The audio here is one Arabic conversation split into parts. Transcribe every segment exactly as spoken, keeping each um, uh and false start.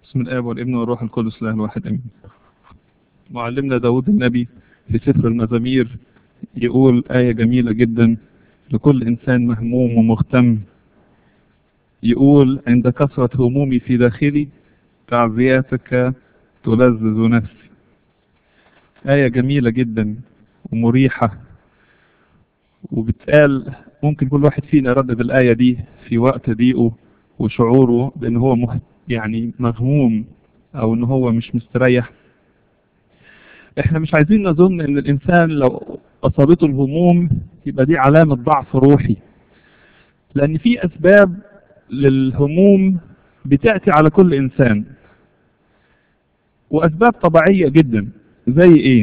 بسم الآب والابن والروح القدس الله الواحد امين. معلمنا داود النبي في سفر المزامير يقول آية جميلة جدا لكل إنسان مهموم ومهتم. يقول: عند كثرة همومي في داخلي تعزياتك تلذذ نفسي. آية جميلة جدا ومريحة، وبتقال ممكن كل واحد فينا يردد الآية دي في وقت ضيقه وشعوره بأن هو مه... يعني مغموم أو أن هو مش مستريح. احنا مش عايزين نظن ان الانسان لو اصابته الهموم يبقى دي علامة ضعف روحي، لان في اسباب للهموم بتأتي على كل انسان، واسباب طبيعية جدا. زي ايه؟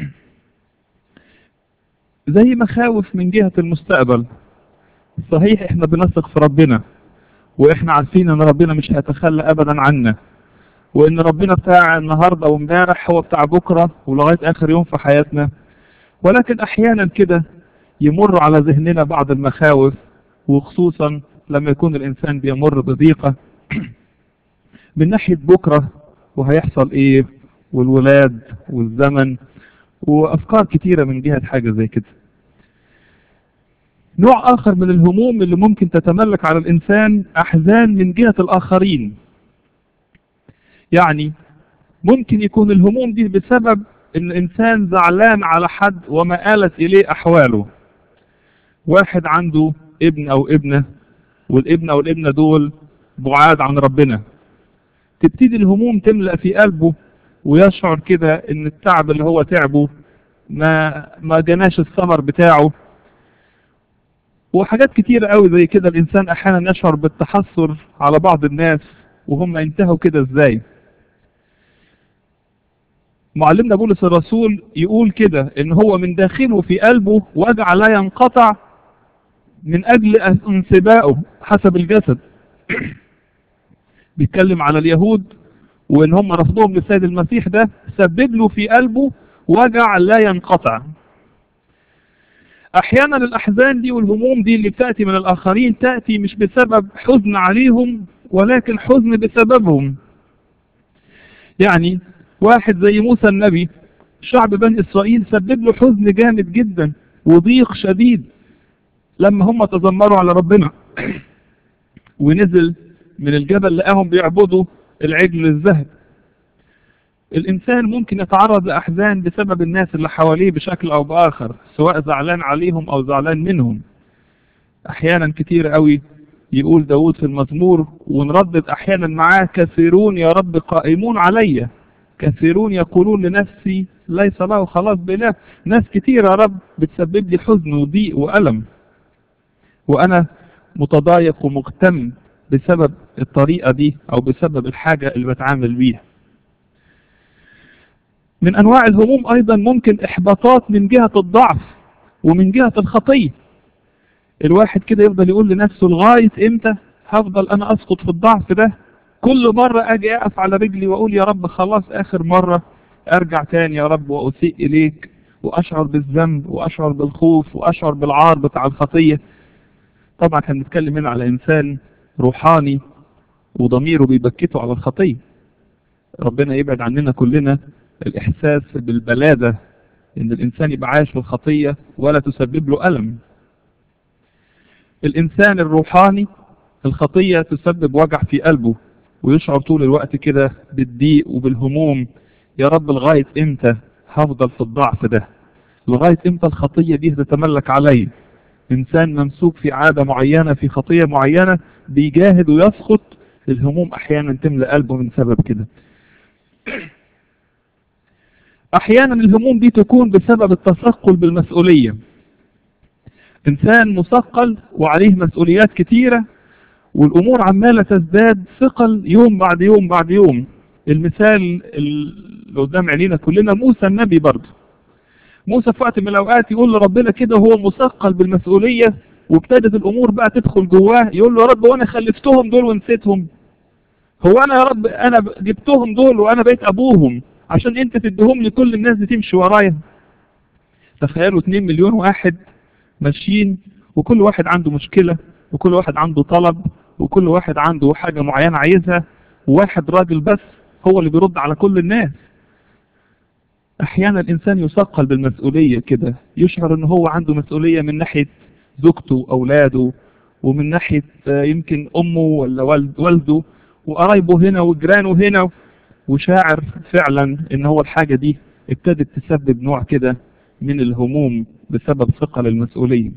زي مخاوف من جهة المستقبل. صحيح احنا بنثق في ربنا، واحنا عارفين ان ربنا مش هيتخلى ابدا عنا، وان ربنا بتاع النهاردة وامبارح هو بتاع بكرة ولغاية اخر يوم في حياتنا. ولكن احيانا كده يمر على ذهننا بعض المخاوف، وخصوصا لما يكون الانسان بيمر بضيقة من ناحية بكرة وهيحصل ايه والولاد والزمن وافكار كتيرة من جهة حاجة زي كده. نوع اخر من الهموم اللي ممكن تتملك على الانسان احزان من جهة الاخرين. يعني ممكن يكون الهموم دي بسبب ان الانسان زعلان على حد وما آلت اليه احواله. واحد عنده ابن او ابنة، والابن او الابنة دول بعاد عن ربنا، تبتدي الهموم تملأ في قلبه ويشعر كده ان التعب اللي هو تعبه ما ما جناش الثمر بتاعه. وحاجات كتير قوي زي كده الانسان احيانا يشعر بالتحسر على بعض الناس وهم انتهوا كده ازاي. معلمنا بولس الرسول يقول كده ان هو من داخله في قلبه وجع لا ينقطع من اجل انسبائه حسب الجسد. بيتكلم على اليهود وان هم رفضهم للسيد المسيح، ده سبب له في قلبه وجع لا ينقطع. احيانا الاحزان دي والهموم دي اللي بتأتي من الاخرين تأتي مش بسبب حزن عليهم، ولكن حزن بسببهم. يعني واحد زي موسى النبي، شعب بني اسرائيل سبب له حزن جامد جدا وضيق شديد لما هم تذمروا على ربنا ونزل من الجبل لقاهم بيعبدوا العجل الذهب. الإنسان ممكن يتعرض لأحزان بسبب الناس اللي حواليه بشكل أو بآخر، سواء زعلان عليهم أو زعلان منهم. أحيانا كتير قوي يقول داود في المزمور ونردد أحيانا معاه: كثيرون يا رب قائمون علي، كثيرون يقولون لنفسي ليس له خلاص بإله. ناس كتير يا رب بتسبب لي حزن وضيق وألم، وأنا متضايق ومغتم بسبب الطريقة دي أو بسبب الحاجة اللي بتعامل بيها. من أنواع الهموم أيضا ممكن إحباطات من جهة الضعف ومن جهة الخطية. الواحد كده يفضل يقول لنفسه: لغاية إمتى هفضل أنا أسقط في الضعف ده؟ كل مرة أجي أقف على رجلي وأقول يا رب خلاص آخر مرة، أرجع تاني يا رب وأسيء إليك، وأشعر بالذنب وأشعر بالخوف وأشعر بالعار بتاع الخطية. طبعا احنا بنتكلم هنا على إنسان روحاني وضميره بيبكته على الخطية. ربنا يبعد عننا كلنا الإحساس بالبلادة إن الإنسان يبقى عايش في الخطية ولا تسبب له ألم. الإنسان الروحاني الخطية تسبب وجع في قلبه ويشعر طول الوقت كده بالضيق وبالهموم. يا رب لغاية إمتى هفضل في الضعف ده؟ لغاية إمتى الخطية دي تتملك علي؟ إنسان ممسوك في عادة معينة، في خطية معينة، بيجاهد ويسقط. الهموم أحيانا تملأ قلبه من سبب كده. أحيانا الهموم دي تكون بسبب التثقل بالمسؤولية. إنسان مثقل وعليه مسؤوليات كتيرة والأمور عمالة تزداد ثقل يوم بعد يوم بعد يوم. المثال اللي قدام عينينا كلنا موسى النبي برضه. موسى في وقت من الأوقات يقول لربنا كده وهو مثقل بالمسؤولية وابتدت الأمور بقى تدخل جواه، يقول له: يا رب وأنا خلفتهم دول ونسيتهم؟ هو أنا يا رب أنا جبتهم دول وأنا بقيت أبوهم عشان أنت تديهم لي كل الناس دي تمشي ورايا؟ تخيلوا اتنين مليون واحد ماشيين وكل واحد عنده مشكلة وكل واحد عنده طلب وكل واحد عنده حاجة معينة عايزها، وواحد راجل بس هو اللي بيرد على كل الناس. احيانا الانسان يثقل بالمسؤولية كده، يشعر ان هو عنده مسؤولية من ناحية زوجته واولاده، ومن ناحية يمكن امه ولا والد والده وقرايبه هنا وجيرانه هنا، وشاعر فعلا ان هو الحاجة دي ابتدت تسبب نوع كده من الهموم بسبب ثقل المسؤولية.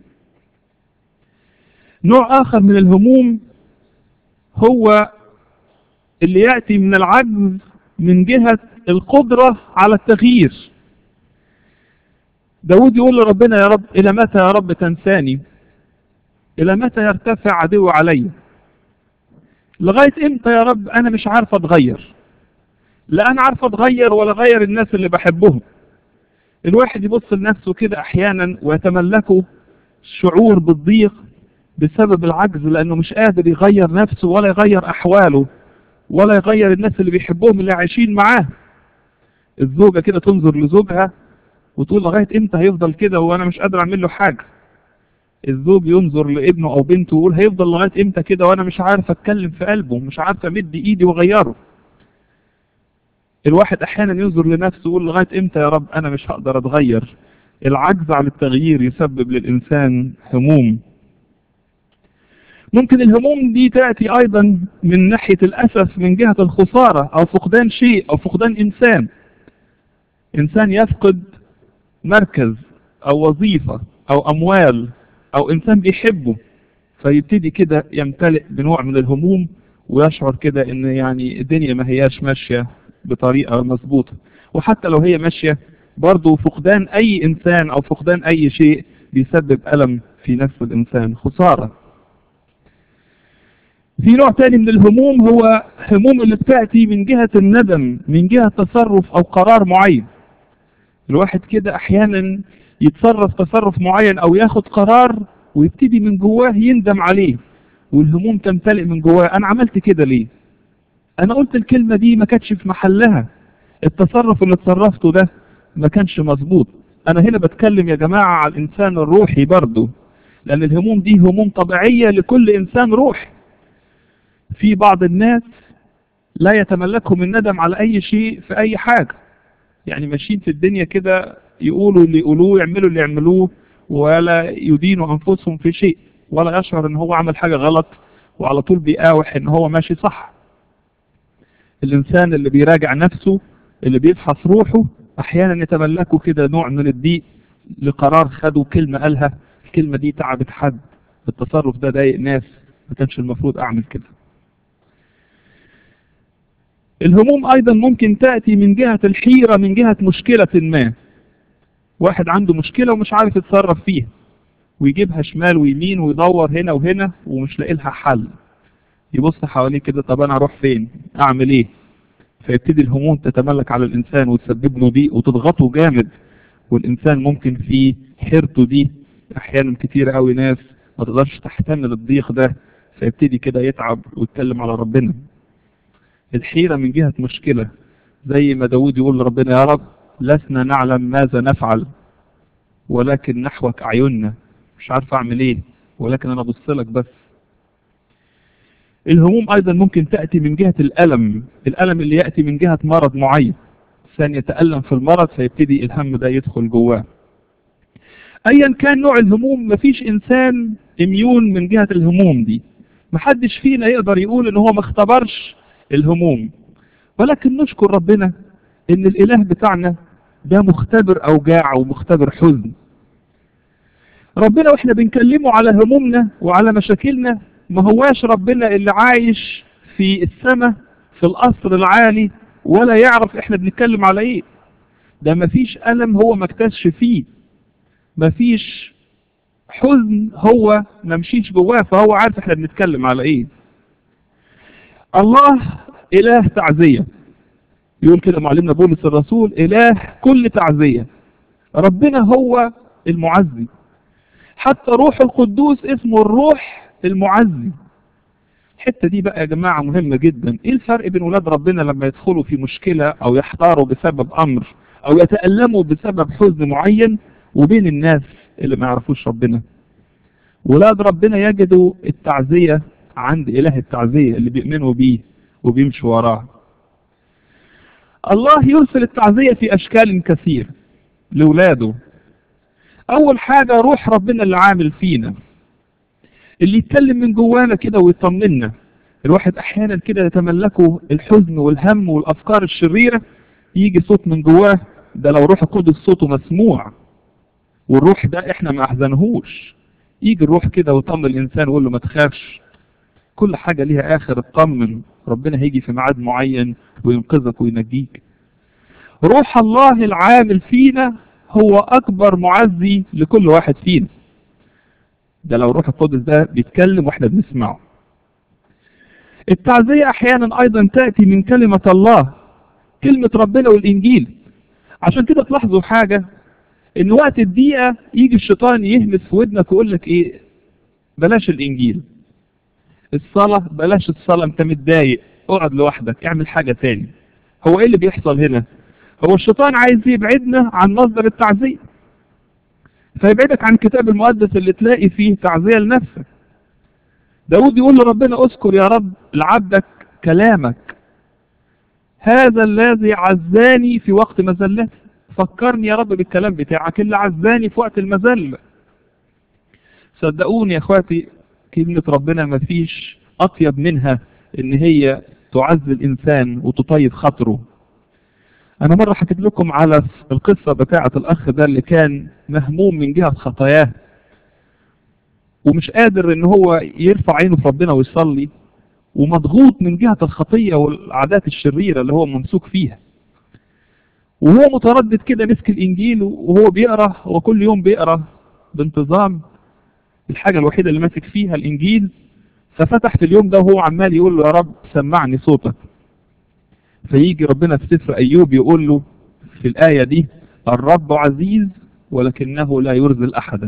نوع اخر من الهموم هو اللي يأتي من العجز من جهة القدرة على التغيير. داود يقول لربنا يا رب إلى متى يا رب تنساني؟ إلى متى يرتفع عدو علي؟ لغاية إمتى يا رب أنا مش عارف أتغير؟ لا أنا عارف أتغير ولا غير الناس اللي بحبهم. الواحد يبص لنفسه كده أحيانا ويتملكه شعور بالضيق بسبب العجز، لأنه مش قادر يغير نفسه ولا يغير أحواله ولا يغير الناس اللي بيحبوهم اللي عايشين معاه. الزوجة كده تنظر لزوجها وتقول لغاية امتى هيفضل كده وانا مش قادر اعمل له حاجة. الزوج ينظر لابنه او بنته ويقول هيفضل لغاية امتى كده وانا مش عارف اتكلم في قلبه، مش عارف امد ايدي واغيره. الواحد احيانا ينظر لنفسه ويقول لغاية امتى يا رب انا مش هقدر اتغير. العجز عن التغيير يسبب للانسان هموم. ممكن الهموم دي تأتي ايضا من ناحية الاسف من جهة الخسارة او فقدان شيء او فقدان انسان. انسان يفقد مركز او وظيفة او اموال او انسان بيحبه، فيبتدي كده يمتلئ بنوع من الهموم ويشعر كده ان يعني الدنيا ما هياش ماشية بطريقة مظبوطة. وحتى لو هي ماشية برضو فقدان اي انسان او فقدان اي شيء بيسبب ألم في نفس الانسان، خسارة. في نوع تاني من الهموم هو هموم اللي بتأتي من جهة الندم، من جهة تصرف او قرار معين. الواحد كده احيانا يتصرف تصرف معين او ياخد قرار ويبتدي من جواه يندم عليه، والهموم تمتلئ من جواه. انا عملت كده ليه؟ انا قلت الكلمة دي ما كانتش في محلها، التصرف اللي اتصرفته ده ما كانش مظبوط. انا هنا بتكلم يا جماعة على الانسان الروحي برضو، لان الهموم دي هموم طبيعية لكل انسان روحي. في بعض الناس لا يتملكهم الندم على اي شيء في اي حاجة، يعني ماشيين في الدنيا كده يقولوا اللي يقولوه يعملوا اللي يعملوه ولا يدينوا انفسهم في شيء، ولا يشعر ان هو عمل حاجة غلط وعلى طول بيقاوح ان هو ماشي صح. الانسان اللي بيراجع نفسه اللي بيفحص روحه احيانا يتملكه كده نوع من الضيق لقرار خده، كلمة قالها الكلمة دي تعبت حد، التصرف ده ضايق ناس، ما كانش المفروض اعمل كده. الهموم ايضا ممكن تأتي من جهة الحيرة، من جهة مشكلة ما. واحد عنده مشكلة ومش عارف يتصرف فيها ويجيبها شمال ويمين ويدور هنا وهنا ومش لاقي لها حل. يبص حواليه كده، طب انا اروح فين؟ اعمل ايه؟ فيبتدي الهموم تتملك على الانسان وتسبب له ضيق وتضغطه جامد، والانسان ممكن في حيرته دي احيانا كتير قوي ناس ما تقدرش تحتمل الضيق ده، فيبتدي كده يتعب ويتكلم على ربنا. الحيرة من جهة مشكلة، زي ما داود يقول لربنا يا رب لسنا نعلم ماذا نفعل ولكن نحوك أعيننا، مش عارف أعمل إيه ولكن أنا بصلك بس. الهموم أيضا ممكن تأتي من جهة الألم، الألم اللي يأتي من جهة مرض معين، إنسان يتألم في المرض فيبتدي الهم ده يدخل جواه. أيا كان نوع الهموم مفيش إنسان إميون من جهة الهموم دي، محدش فينا يقدر يقول إن هو ما اختبرش الهموم، ولكن نشكر ربنا إن الإله بتاعنا ده مختبر أوجاع ومختبر حزن. ربنا واحنا بنكلمه على همومنا وعلى مشاكلنا ما هواش ربنا اللي عايش في السماء في القصر العالي ولا يعرف احنا بنتكلم على ايه. ده مفيش ألم هو ما اكتسش فيه، مفيش حزن هو ما مشيش جواه، فهو عارف احنا بنتكلم على ايه. الله إله تعزية، يقول كده معلمنا بولس الرسول إله كل تعزية. ربنا هو المعزي، حتى روح القدوس اسمه الروح المعزي. الحتة دي بقى يا جماعة مهمة جدا. ايه الفرق بين ولاد ربنا لما يدخلوا في مشكلة او يحتاروا بسبب امر او يتألموا بسبب حزن معين، وبين الناس اللي ما يعرفوش ربنا؟ ولاد ربنا يجدوا التعزية عند اله التعزية اللي بيؤمنوا بيه وبيمشي وراه. الله يرسل التعزية في أشكال كثير لولاده. أول حاجة روح ربنا اللي عامل فينا، اللي يتكلم من جوانا كده ويطمنا. الواحد أحيانا كده يتملكه الحزن والهم والأفكار الشريرة، يجي صوت من جواه، ده لو روح القدس صوته مسموع، والروح ده احنا ما أحزنهوش. يجي الروح كده ويطمن الإنسان ويقول له ما تخافش، كل حاجة ليها آخر، اطمن، ربنا هيجي في ميعاد معين وينقذك وينجيك. روح الله العامل فينا هو أكبر معزي لكل واحد فينا. ده لو روح القدس ده بيتكلم واحنا بنسمعه. التعزية أحيانا أيضا تأتي من كلمة الله، كلمة ربنا والإنجيل. عشان كده تلاحظوا حاجة، إن وقت الدقيقة يجي الشيطان يهمس في ودنك ويقول لك إيه، بلاش الإنجيل، الصلاة بلاش الصلاة، أنت متضايق، اقعد لوحدك، اعمل حاجة تاني. هو إيه اللي بيحصل هنا؟ هو الشيطان عايز يبعدنا عن مصدر التعزية، فيبعدك عن الكتاب المقدس اللي تلاقي فيه تعزية لنفسك. داود يقول لربنا اذكر يا رب لعبدك كلامك، هذا الذي عزاني في وقت مذلتي. فكرني يا رب بالكلام بتاعك اللي عزاني في وقت المذلة. صدقوني يا اخواتي، كلمة ربنا ما فيش اطيب منها ان هي تعزي الانسان وتطيب خاطره. انا مرة حكيت لكم على القصة بتاعة الاخ ده اللي كان مهموم من جهة خطاياه، ومش قادر ان هو يرفع عينه في ربنا ويصلي، ومضغوط من جهة الخطية والعادات الشريرة اللي هو ممسوك فيها. وهو متردد كده مسك الانجيل وهو بيقرأ، وكل يوم بيقرأ بانتظام، الحاجة الوحيدة اللي ماسك فيها الانجيل. ففتح في اليوم ده وهو عمال يقول له يا رب سمعني صوتك. فيجي ربنا في سفر ايوب يقول له في الآية دي، الرب عزيز ولكنه لا يرذل احدا.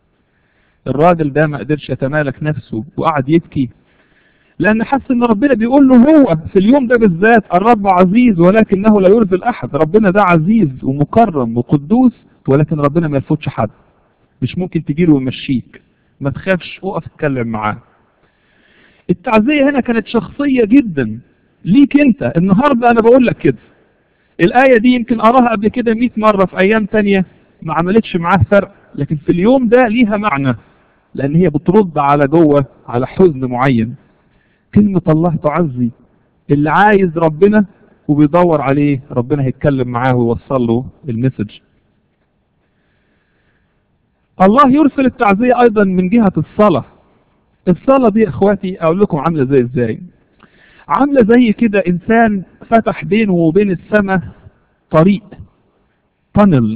الراجل ده ما قدرش يتمالك نفسه وقعد يبكي، لأن حس إن ربنا بيقول له هو في اليوم ده بالذات، الرب عزيز ولكنه لا يرذل أحد. ربنا ده عزيز ومكرم وقدوس، ولكن ربنا ما يفوتش حد، مش ممكن تجيله ويمشيك. ما تخافش، اقف اتكلم معاه. التعزية هنا كانت شخصية جدا ليك انت. النهاردة انا بقول لك كده، الآية دي يمكن أراها قبل كده مئة مرة في أيام تانية ما عملتش معاه فرق، لكن في اليوم ده ليها معنى، لأن هي بترد على جوه على حزن معين. كلمة الله تعزي اللي عايز ربنا وبيدور عليه، ربنا هيتكلم معاه ويوصل له المسج. الله يرسل التعزية أيضا من جهة الصلاة. الصلاة دي اخواتي اقول لكم عاملة زي ازاي. عاملة زي كده انسان فتح بينه وبين السماء طريق، تانل،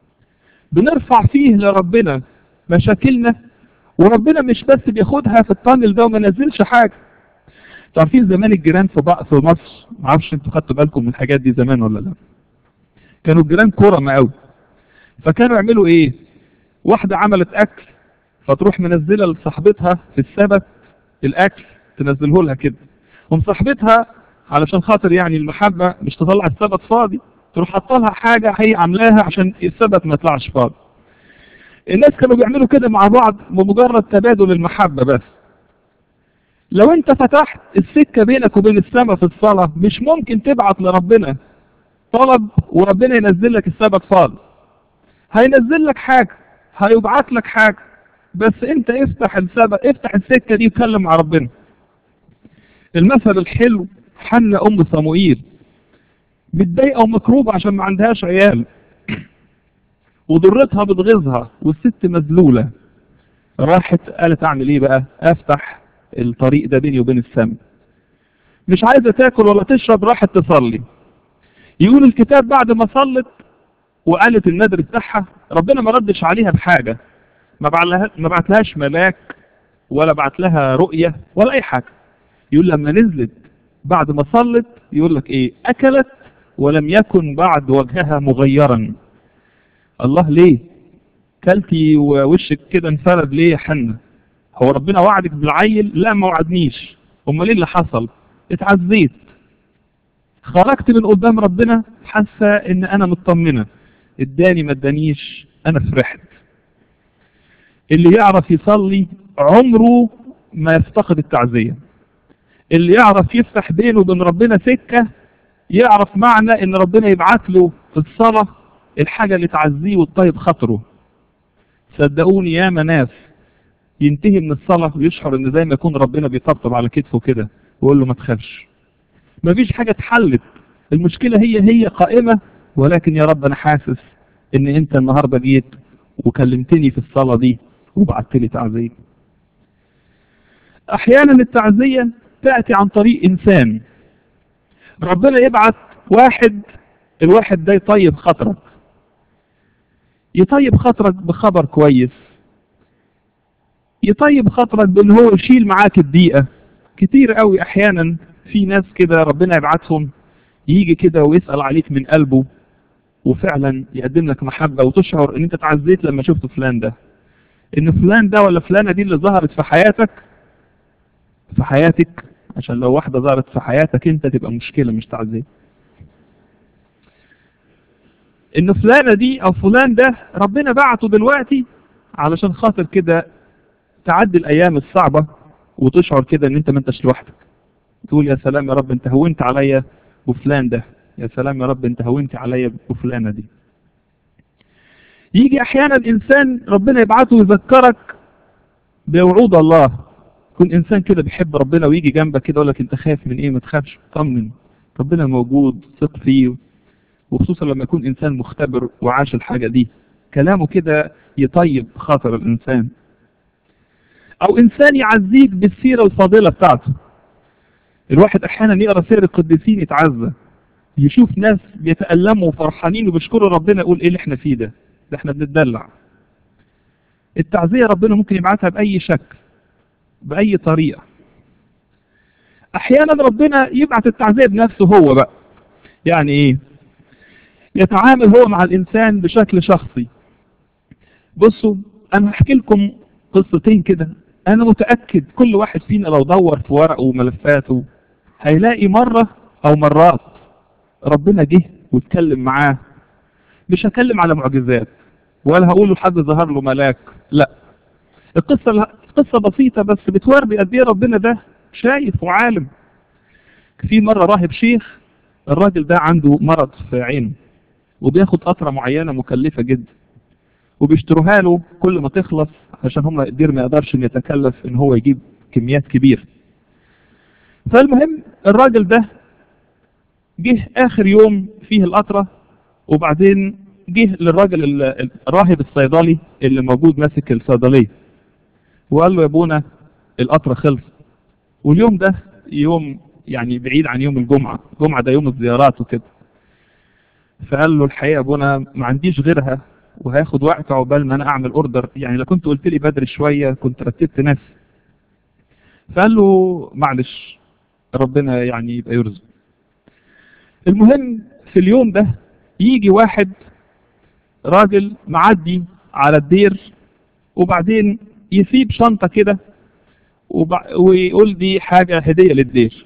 بنرفع فيه لربنا مشاكلنا، وربنا مش بس بياخدها في التانل ده وما نزلش حاجة. تعرفين زمان الجيران في بقى في مصر، معرفش انتوا خدتوا بالكم من الحاجات دي زمان ولا لا، كانوا الجيران كرمة قوي. فكانوا يعملوا ايه، واحدة عملت اكل فتروح منزلة لصاحبتها في السبت الاكل، تنزله لها كده، ومصاحبتها علشان خاطر يعني المحبة مش تطلع السبت فاضي، تروح حاطه لها حاجة هي عاملاها عشان السبت ما يطلعش فاضي. الناس كانوا بيعملوا كده مع بعض بمجرد تبادل المحبة بس. لو انت فتحت السكة بينك وبين السماء في الصلاة، مش ممكن تبعت لربنا طلب وربنا ينزل لك السبت فاضي. هينزل لك حاجة، هيبعت لك حاجة، بس انت افتح السبت، افتح السكة دي وكلم مع ربنا. المثل الحلو، حنة ام صموئيل متضايقة ومكروبة عشان ما عندهاش عيال، وضرتها بتغيظها والست مذلولة، راحت قالت اعمل ايه بقى، افتح الطريق ده بيني وبين السماء. مش عايزة تاكل ولا تشرب، راحت تصلي. يقول الكتاب بعد ما صلت وقالت النذر بتاعها، ربنا ما ردش عليها بحاجة، ما بعتلهاش ملاك ولا بعت لها رؤية ولا اي حاجة. يقول لما نزلت بعد ما صلت، يقول لك ايه، اكلت ولم يكن بعد وجهها مغيرا. الله ليه كلتي ووشك كده انفرد ليه يا حنة؟ هو ربنا وعدك بالعيل؟ لا ما وعدنيش. امال ايه اللي حصل؟ اتعزيت، خرجت من قدام ربنا حاسه ان انا مطمنه، اداني ما ادانيش انا فرحت. اللي يعرف يصلي عمره ما يفتقد التعزية. اللي يعرف يفتح بينه وبين ربنا سكة يعرف معنى ان ربنا يبعت له في الصلاة الحاجة اللي تعزيه وتطيب خاطره. صدقوني يا ناس ينتهي من الصلاة ويشعر ان زي ما يكون ربنا بيطبطب على كتفه كده ويقول له ما تخافش، مفيش حاجة اتحلت، المشكلة هي هي قائمة، ولكن يا رب انا حاسس ان انت النهاردة جيت وكلمتني في الصلاة دي وبعت لي تعزية. احيانا التعزية تأتي عن طريق انسان، ربنا يبعت واحد، الواحد ده يطيب خاطرك، يطيب خاطرك بخبر كويس، يطيب خاطرك بان هو يشيل معاك الضيقة. كتير قوي احيانا في ناس كده ربنا يبعتهم يجي كده ويسأل عليك من قلبه وفعلا يقدم لك محبة وتشعر ان انت تعزيت لما شفت فلان ده، ان فلان ده ولا فلانة دي اللي ظهرت في حياتك في حياتك عشان لو واحدة ظهرت في حياتك انت تبقى مشكلة مش تعزية. ان فلانة دي او فلان ده ربنا بعته دلوقتي علشان خاطر كده تعدي الايام الصعبة وتشعر كده ان انت ما انتش لوحدك، تقول يا سلام يا رب انت هونت عليا وفلان ده، يا سلام يا رب انت هونت عليا وفلانة دي. يجي احيانا انسان ربنا يبعته يذكرك بوعود الله، يكون انسان كده بيحب ربنا ويجي جنبك كده يقول لك انت خايف من ايه، ما تخافش، طمن، ربنا موجود، ثق فيه. وخصوصا لما يكون انسان مختبر وعاش الحاجة دي، كلامه كده يطيب خاطر الانسان. او انسان يعزيك بالسيرة الفاضلة بتاعته، الواحد احيانا يقرأ سير القديسين يتعزى، يشوف ناس بيتألموا وفرحانين وبيشكروا ربنا، يقول ايه اللي احنا فيه ده، ده احنا بنتدلع. التعزية ربنا ممكن يبعتها بأي شكل بأي طريقة. احيانا ربنا يبعت التعزية بنفسه هو بقى، يعني ايه، يتعامل هو مع الانسان بشكل شخصي. بصوا انا هحكي لكم قصتين كده، انا متأكد كل واحد فينا لو دور في ورقه وملفاته هيلاقي مرة او مرات ربنا جه واتكلم معاه. مش هكلم على معجزات ولا هقوله حد ظهر له ملاك، لا، القصة قصة بسيطة بس بتوري قد ايه ربنا ده شايف وعالم. في مرة راهب شيخ، الراجل ده عنده مرض في عينه وبياخد قطرة معينة مكلفة جدا وبيشتروها له كل ما تخلص عشان هم الدير ما يقدرش ان يتكلف ان هو يجيب كميات كبيرة. فالمهم الراجل ده جه اخر يوم فيه القطرة، وبعدين جه للراجل الراهب الصيدلي اللي موجود ماسك الصيدلية وقال له يا ابونا القطرة خلص، واليوم ده يوم يعني بعيد عن يوم الجمعة، الجمعة ده يوم الزيارات وكده. فقال له الحقيقة يا ابونا ما عنديش غيرها وهياخد وقت عقبال ما انا اعمل اوردر، يعني لو كنت قلت لي بدري شوية كنت رتبت نفسي. فقال له معلش ربنا يعني يبقى يرزق. المهم في اليوم ده يجي واحد راجل معدي على الدير وبعدين يسيب شنطة كده وبع... ويقول دي حاجة هدية للدير.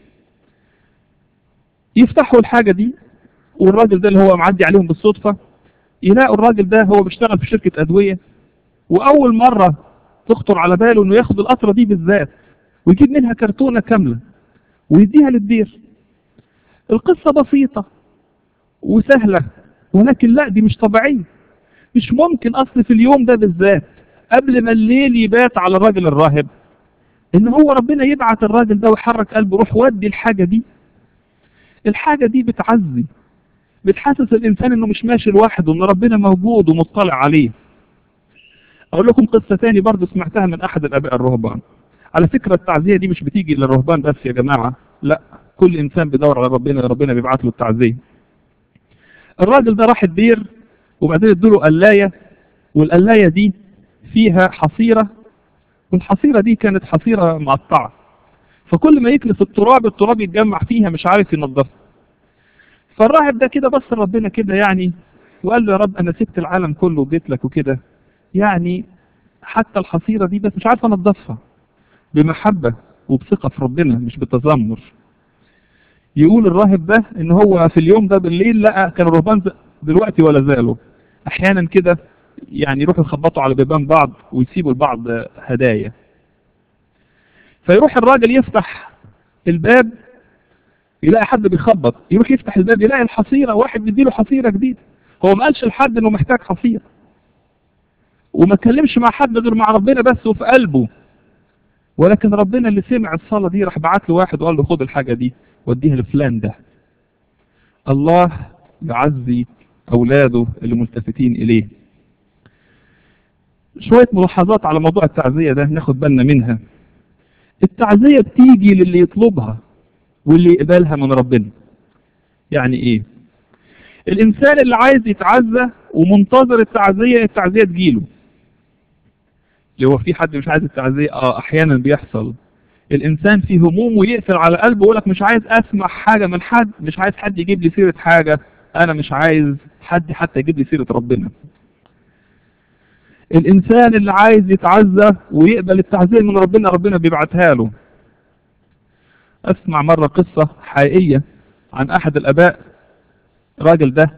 يفتحوا الحاجة دي والراجل ده اللي هو معدي عليهم بالصدفة يلاقوا الراجل ده هو بيشتغل في شركة أدوية، وأول مرة تخطر على باله إنه ياخد القطرة دي بالذات ويجيب منها كرتونة كاملة ويديها للدير. القصة بسيطة وسهلة، ولكن لا دي مش طبيعية، مش ممكن. أصل في اليوم ده بالذات قبل ما الليل يبات على الراجل الراهب إن هو ربنا يبعت الراجل ده ويحرك قلبه روح ودي الحاجة دي. الحاجة دي بتعزي، بتحسس الإنسان إنه مش ماشي لوحده، إن ربنا موجود ومطلع عليه. أقول لكم قصة تاني برضو سمعتها من أحد الآباء الرهبان. على فكرة التعزية دي مش بتيجي للرهبان بس يا جماعة، لا، كل إنسان بيدور على ربنا ربنا بيبعت له التعزية. الراجل ده راح الدير وبعدين ادوله قلاية، والقلاية دي فيها حصيرة، والحصيرة دي كانت حصيرة مقطعة، فكل ما يكنس التراب التراب يتجمع فيها مش عارف ينظفها. فالراهب ده كده بص ربنا كده يعني وقال له يا رب انا سبت العالم كله وجيت لك وكده، يعني حتى الحصيرة دي بس مش عارف انظفها. بمحبة وبثقة في ربنا مش بتذمر. يقول الراهب ده ان هو في اليوم ده بالليل لقى كان الرهبان دلوقتي ولا زالوا احيانا كده يعني يروحوا يخبطوا على بيبان بعض ويسيبوا لبعض هدايا. فيروح الراجل يفتح الباب يلاقي حد بيخبط، يروح يفتح الباب يلاقي الحصيرة، واحد بيديله حصيرة جديدة. هو ما قالش لحد انه محتاج حصيرة، وما اتكلمش مع حد غير مع ربنا بس وفي قلبه، ولكن ربنا اللي سمع الصلاة دي راح بعت له واحد وقال له خد الحاجة دي وديها لفلان ده. الله يعزي أولاده اللي ملتفتين إليه. شوية ملاحظات على موضوع التعزية ده ناخد بالنا منها. التعزية بتيجي للي يطلبها واللي يقبلها من ربنا. يعني ايه؟ الانسان اللي عايز يتعزى ومنتظر التعزية، التعزية تجيله. اللي هو في حد مش عايز التعزية، اه احيانا بيحصل. الانسان في هموم ويقفل على قلبه ويقول لك مش عايز اسمع حاجة من حد، مش عايز حد يجيب لي سيرة حاجة، انا مش عايز حد حتى يجيب لي سيرة ربنا. الانسان اللي عايز يتعزى ويقبل التعزية من ربنا، ربنا بيبعتها له. اسمع مرة قصة حقيقية عن احد الاباء. الراجل ده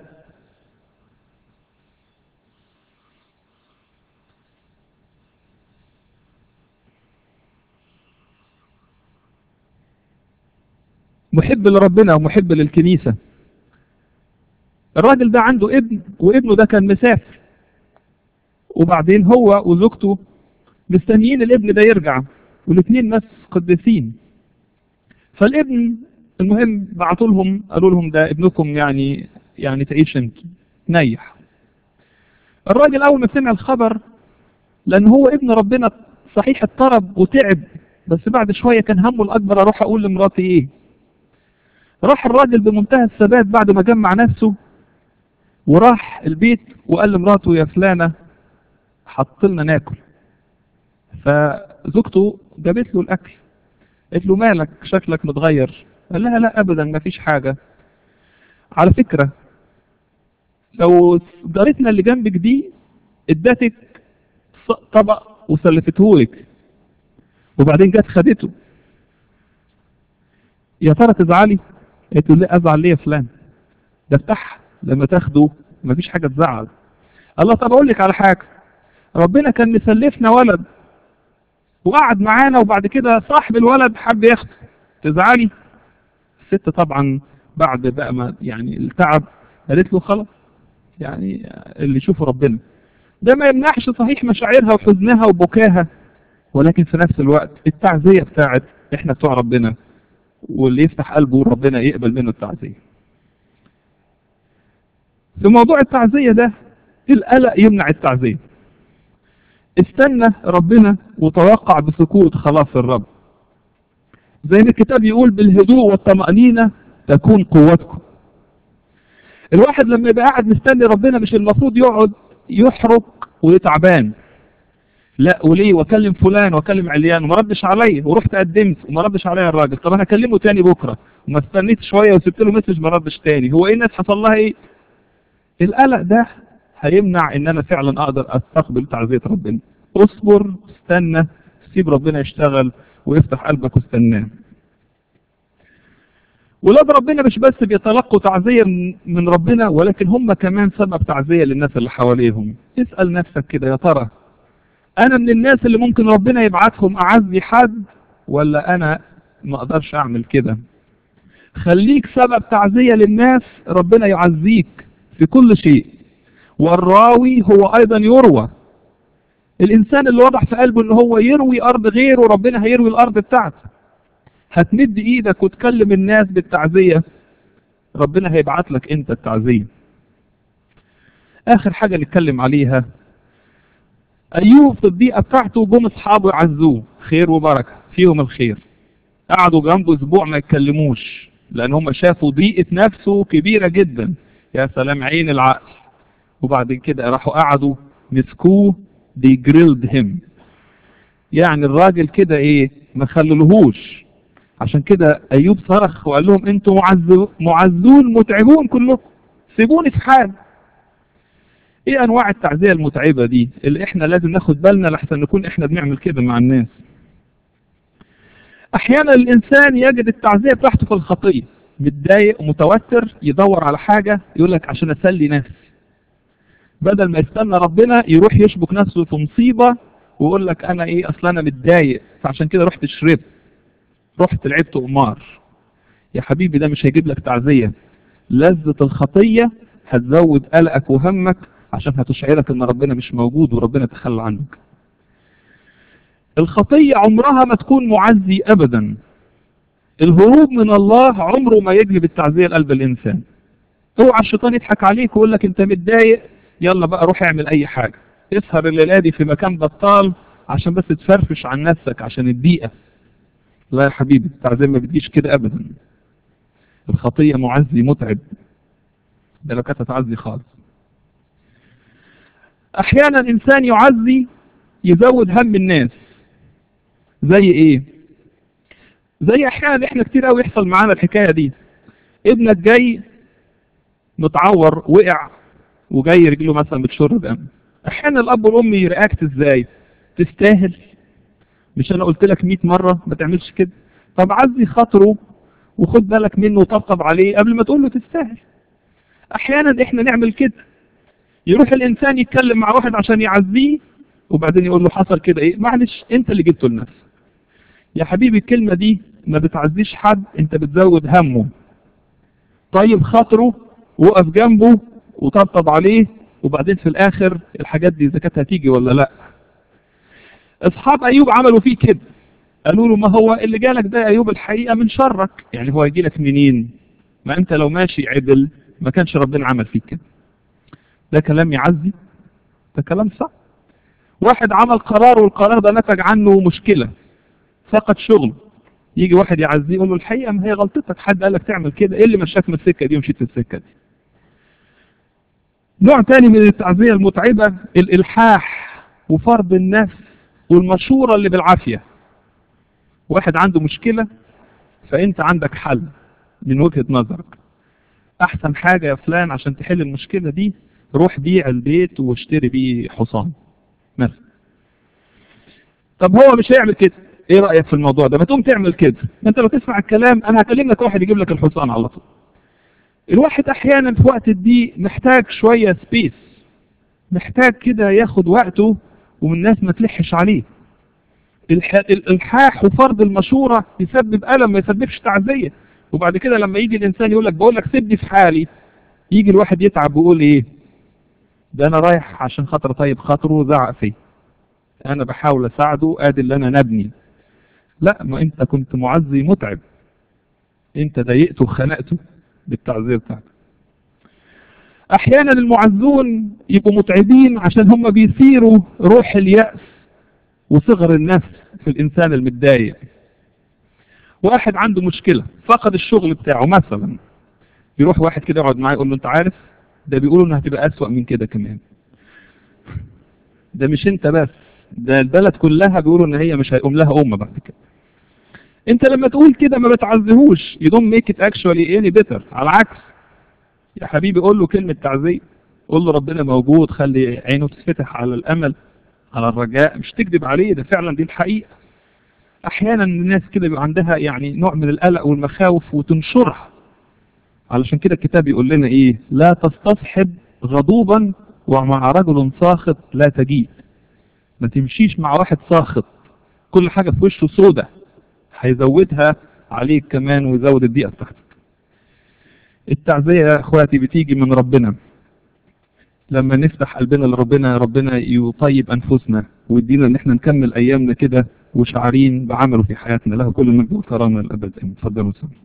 محب لربنا ومحب للكنيسة. الراجل ده عنده ابن، وابنه ده كان مسافر، وبعدين هو وزوجته مستنيين الابن ده يرجع، والاثنين ناس قديسين. فالابن المهم بعتوا لهم قالوا لهم ده ابنكم يعني يعني تعيش انت نيح. الراجل اول ما سمع الخبر، لان هو ابن ربنا صحيح اضطرب وتعب، بس بعد شوية كان همه الاكبر اروح اقول لمراتي ايه. راح الراجل بمنتهى الثبات بعد ما جمع نفسه وراح البيت وقال لمراته يا فلانة حط لنا ناكل. فزوجته جابت له الاكل، قالت له مالك شكلك متغير؟ قال لها لا ابدا ما فيش حاجة. على فكرة لو جارتنا اللي جنبك دي ادتك طبق وسلفتهولك وبعدين جت خدته، يا ترى تزعلي؟ قالت له لا ازعل ليه يا فلان، ده بتاعها لما تاخده ما فيش حاجة تزعل. الله طب اقول لك على حاجة، ربنا كان مسلفنا ولد وقعد معانا وبعد كده صاحب الولد حب ياخده، تزعلي؟ الست طبعا بعد بقى ما يعني التعب قالت له خلاص يعني اللي يشوفه ربنا. ده ما يمنعش صحيح مشاعرها وحزنها وبكاها، ولكن في نفس الوقت التعزية بتاعت احنا بتوع ربنا، واللي يفتح قلبه ربنا يقبل منه التعزية. في موضوع التعزية ده القلق يمنع التعزية. استنى ربنا وتوقع بسكوت خلاص الرب. زي ما الكتاب يقول بالهدوء والطمأنينة تكون قوتكم. الواحد لما يبقى قاعد مستني ربنا مش المفروض يقعد يحرق ويتعبان، لا وليه واكلم فلان واكلم عليان وما ردش عليا، ورحت قدمت وما ردش عليا الراجل، طب انا هكلمه تاني بكره، وما استنيت شويه وسبت له مسج ما ردش تاني، هو ايه الناس حصل لها ايه؟ القلق ده هيمنع ان انا فعلا اقدر استقبل تعزيه ربنا. اصبر استنى، سيب ربنا يشتغل ويفتح قلبك واستناه. ولاد ربنا مش بس بيتلقوا تعزية من ربنا، ولكن هم كمان سبب تعزية للناس اللي حواليهم. اسأل نفسك كده، يا ترى انا من الناس اللي ممكن ربنا يبعتهم اعزي حد، ولا انا ما اقدرش اعمل كده؟ خليك سبب تعزية للناس، ربنا يعزيك في كل شيء. والراوي هو ايضا يروى. الانسان اللي وضع في قلبه ان هو يروي ارض غيره، ربنا هيروي الارض بتاعته. هتمد ايدك وتكلم الناس بالتعزية، ربنا هيبعت لك انت التعزية. اخر حاجة نتكلم عليها، ايوب في الضيقة بتاعته جم اصحابه يعزوه، خير وبركة فيهم الخير. قعدوا جنبه اسبوع ما يتكلموش لان هم شافوا ضيقة نفسه كبيرة جدا. يا سلام عين العقل. وبعد كده راحوا قعدوا مسكوه دي جريلد هيم، يعني الراجل كده ايه ما خللهوش. عشان كده ايوب صرخ وقال لهم انتوا معزو معزون متعبون كلكم، سيبوني في حال. ايه انواع التعزية المتعبة دي اللي احنا لازم ناخد بالنا لحسن نكون احنا بنعمل كده مع الناس؟ احيانا الانسان يجد التعزية بتاعته في الخطية، متضايق ومتوتر يدور على حاجة يقول لك عشان اسلي نفسي، بدل ما يستنى ربنا يروح يشبك نفسه في مصيبة ويقول لك انا ايه اصلا انا متضايق فعشان كده رحت شربت. رحت لعبت قمار، يا حبيبي ده مش هيجيب لك تعزية. لذة الخطية هتزود قلقك وهمك عشان هتشعرك ان ربنا مش موجود وربنا تخلى عنك. الخطية عمرها ما تكون معزي ابدا. الهروب من الله عمره ما يجلب التعزية لقلب الانسان. اوعى الشيطان يضحك عليك ويقول لك انت متضايق، يلا بقى روح اعمل اي حاجة، اسهر الليلة دي في مكان بطال عشان بس تفرفش عن نفسك عشان الضيقة. لا يا حبيبي، التعزية ما بتجيش كده ابدا. الخطية معزي متعب، ده لو كانت تعزي خالص. احيانا انسان يعزي يزود هم الناس. زي ايه؟ زي احيانا احنا كتير قوي يحصل معانا الحكاية دي. ابنك جاي متعور، وقع وجاي رجله مثلا بتشر دم. احيانا الاب والام يرياكت ازاي؟ تستاهل؟ مش انا قلت لك مئة مرة ما تعملش كده؟ طب عزي خاطره وخد بالك منه وطبطب عليه قبل ما تقول له تستاهل. احيانا احنا نعمل كده، يروح الانسان يتكلم مع واحد عشان يعزيه وبعدين يقول له حصل كده ايه؟ معلش انت اللي جبته لنفسك. يا حبيبي الكلمة دي ما بتعزيش حد، انت بتزود همه. طيب خاطره، وقف جنبه وطبطب عليه، وبعدين في الاخر الحاجات دي اذا كانت هتيجي ولا لا. اصحاب ايوب عملوا فيه كده، قالوا له ما هو اللي جالك ده يا ايوب الحقيقة من شرك، يعني هو يجي لك منين؟ ما انت لو ماشي عدل ما كانش ربنا عمل فيك كده. ده كلام يعزي؟ ده كلام صح. واحد عمل قرار والقرار ده نتج عنه مشكلة، فقد شغل، يجي واحد يعزيه يقول له الحقيقة ما هي غلطتك، حد قال لك تعمل كده، ايه اللي مشاك من السكة دي ومشيت في السكة دي؟ نوع تاني من التعزية المتعبة الإلحاح وفرض النفس والمشورة اللي بالعافية. واحد عنده مشكلة فانت عندك حل من وجهة نظرك. احسن حاجة يا فلان عشان تحل المشكلة دي روح بيع البيت واشتري بيه حصان مثلا. طب هو مش هيعمل كده، ايه رأيك في الموضوع ده؟ ما تقوم تعمل كده. ما انت لو تسمع الكلام انا هكلم لك واحد يجيب لك الحصان على طول. الواحد احيانا في وقت الضيق محتاج شوية سبيس، محتاج كده ياخد وقته ومن الناس ما تلحش عليه. الالحاح وفرض المشورة يسبب ألم ما يسببش تعزية. وبعد كده لما يجي الانسان يقول لك بقول لك سيبني في حالي، يجي الواحد يتعب ويقول ايه؟ ده انا رايح عشان خاطر طيب خاطره زعق فيه، انا بحاول اساعده، ادي اللي انا نبني. لا، ما انت كنت معزي متعب، انت ضايقته وخنقته بالتعزية بتاعتك. احيانا المعزون يبقوا متعبين عشان هم بيثيروا روح اليأس وصغر النفس في الانسان المتضايق. واحد عنده مشكلة فقد الشغل بتاعه مثلا، يروح واحد كده يقعد معاه يقول له انت عارف ده بيقولوا انها هتبقى اسوأ من كده كمان، ده مش انت بس، ده البلد كلها بيقولوا ان هي مش هيقوم لها امه بعد كده. انت لما تقول كده ما بتعزيهوش، you don't make it actually any better. على العكس يا حبيبي قول له كلمة تعزية، قول له ربنا موجود، خلي عينه تتفتح على الامل على الرجاء، مش تكذب عليه، ده فعلا دي الحقيقة. احيانا الناس كده بيبقى عندها يعني نوع من القلق والمخاوف وتنشرها. علشان كده الكتاب يقول لنا ايه؟ لا تستصحب غضوبا ومع رجل ساخط لا تجيء. ما تمشيش مع واحد ساخط كل حاجة في وشه سودة، هيزودها عليك كمان ويزود الضيقة بتاعتك. التعزية يا اخواتي بتيجي من ربنا. لما نفتح قلبنا لربنا ربنا يطيب انفسنا ويدينا ان احنا نكمل ايامنا كده وشعارين بعمله في حياتنا. له كل المجد والكرامة الابد. اتفضلوا.